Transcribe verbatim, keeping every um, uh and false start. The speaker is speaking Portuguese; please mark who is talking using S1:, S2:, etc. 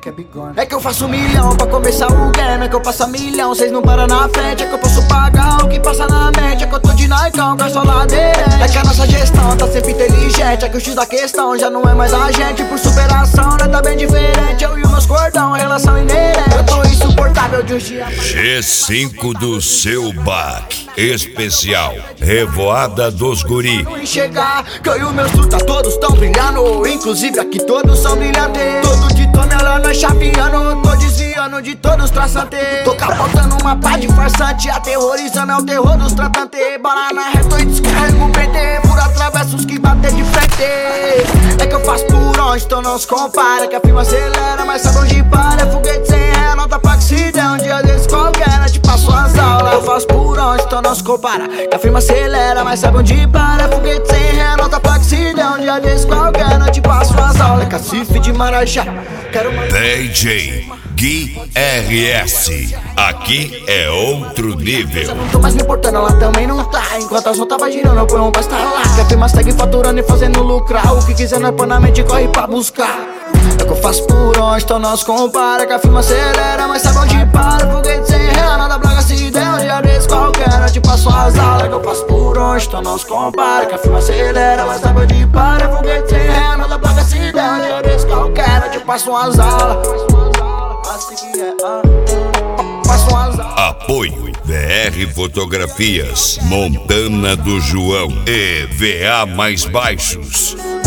S1: que é bigode. É que eu faço um milhão pra começar o game. É que eu passo a milhão, cês não param na frente. É que eu posso pagar o que passa na mente. É que eu tô de Naicão, com a sola aderente. É que a nossa gestão tá sempre inteligente. É que o X da questão já não é mais a gente. Por superação, né, tá bem diferente. Eu e os meus cordão, a relação inerente. Eu tô insuportável de um dia.
S2: G cinco do seu back especial, Revoada dos Guri.
S1: Enxergar que eu e os meus truta todos tão brilhando. Inclusive aqui todos são brilhantes. Todo de tonela nós chapeando. Tô desviando de todos traçantes. Tô capotando uma pá de farsante. Aterrorizando é o terror dos tratantes. Bala na reta e descarrego o P T. Por atravesso os que bater de frente. É que eu faço por onde, então não se compara. Que a firma acelera, mas sabe onde para. É foguete sem ré, nota pra que se der. Um dia desse qualquer, né, te passo as aulas. Eu faço por onde, então não se compara. Que a firma acelera, mas sabe onde para. É foguete sem ré, nota pra que se der. Um dia desse qualquer, né, te passo as aulas. É cacife de Marajá. Quero mandar
S2: D J Gui R S, aqui é outro nível.
S1: Eu não tô mais me importando, ela também não tá. Enquanto a som tava girando, eu ponho um pra estar lá. Que a firma segue faturando e fazendo lucrar. O que quiser nós põe na mente e corre pra buscar. É que eu faço por onde, então não se compara. Que a firma acelera, mas sabe onde para. Foguete sem ré, nada placa se der. Um dia desse qualquer, eu te passo as aulas. É que eu faço por onde, então não se compara. Que a firma acelera, mas sabe onde para. Foguete sem ré, nada placa se der. Um dia desse qualquer, eu te passo as aulas.
S2: Apoio V R Fotografias, Montana do João e V A Mais Baixos.